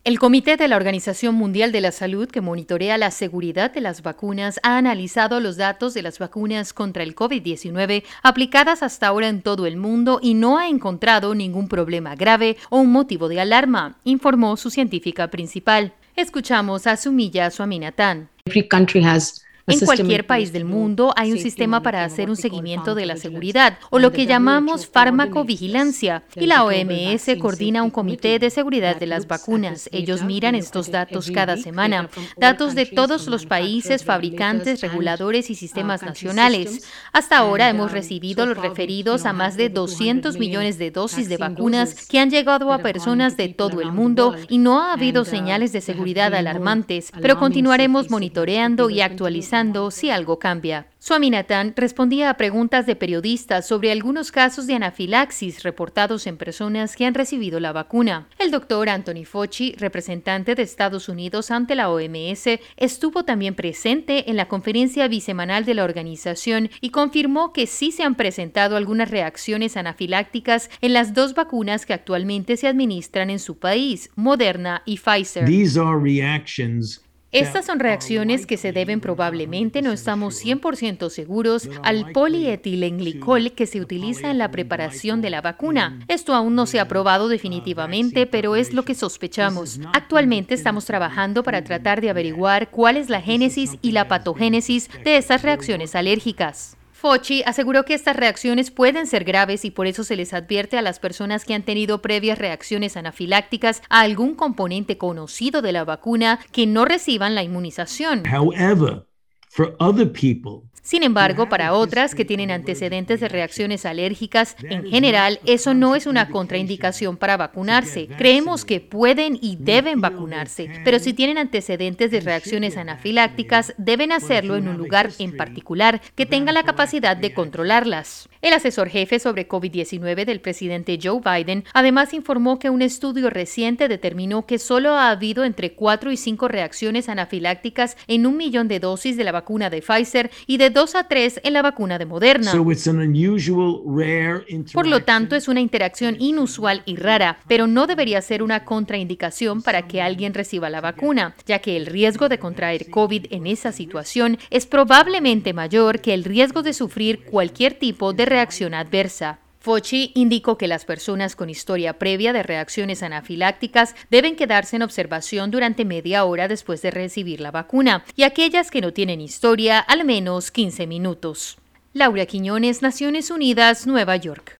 El Comité de la Organización Mundial de la Salud, que monitorea la seguridad de las vacunas, ha analizado los datos de las vacunas contra el COVID-19 aplicadas hasta ahora en todo el mundo y no ha encontrado ningún problema grave o un motivo de alarma, informó su científica principal. Escuchamos a Sumilla Swaminathan. En cualquier país del mundo hay un sistema para hacer un seguimiento de la seguridad, o lo que llamamos farmacovigilancia, y la OMS coordina un comité de seguridad de las vacunas. Ellos miran estos datos cada semana, datos de todos los países, fabricantes, reguladores y sistemas nacionales. Hasta ahora hemos recibido los referidos a más de 200 millones de dosis de vacunas que han llegado a personas de todo el mundo y no ha habido señales de seguridad alarmantes, pero continuaremos monitoreando y actualizando si algo cambia. Swaminathan respondía a preguntas de periodistas sobre algunos casos de anafilaxis reportados en personas que han recibido la vacuna. El doctor Anthony Fauci, representante de Estados Unidos ante la OMS, estuvo también presente en la conferencia bisemanal de la organización y confirmó que sí se han presentado algunas reacciones anafilácticas en las dos vacunas que actualmente se administran en su país, Moderna y Pfizer. Estas son reacciones que se deben probablemente, no estamos 100% seguros, al polietilenglicol que se utiliza en la preparación de la vacuna. Esto aún no se ha probado definitivamente, pero es lo que sospechamos. Actualmente estamos trabajando para tratar de averiguar cuál es la génesis y la patogénesis de estas reacciones alérgicas. Fauci aseguró que estas reacciones pueden ser graves y por eso se les advierte a las personas que han tenido previas reacciones anafilácticas a algún componente conocido de la vacuna que no reciban la inmunización. Sin embargo, para otras que tienen antecedentes de reacciones alérgicas, en general, eso no es una contraindicación para vacunarse. Creemos que pueden y deben vacunarse, pero si tienen antecedentes de reacciones anafilácticas, deben hacerlo en un lugar en particular que tenga la capacidad de controlarlas. El asesor jefe sobre COVID-19 del presidente Joe Biden además informó que un estudio reciente determinó que solo ha habido entre 4 y 5 reacciones anafilácticas en 1 millón de dosis de la vacuna de Pfizer y de 2 a 3 en la vacuna de Moderna. Por lo tanto, es una interacción inusual y rara, pero no debería ser una contraindicación para que alguien reciba la vacuna, ya que el riesgo de contraer COVID en esa situación es probablemente mayor que el riesgo de sufrir cualquier tipo de reacción adversa. Fauci indicó que las personas con historia previa de reacciones anafilácticas deben quedarse en observación durante media hora después de recibir la vacuna y aquellas que no tienen historia al menos 15 minutos. Laura Quiñones, Naciones Unidas, Nueva York.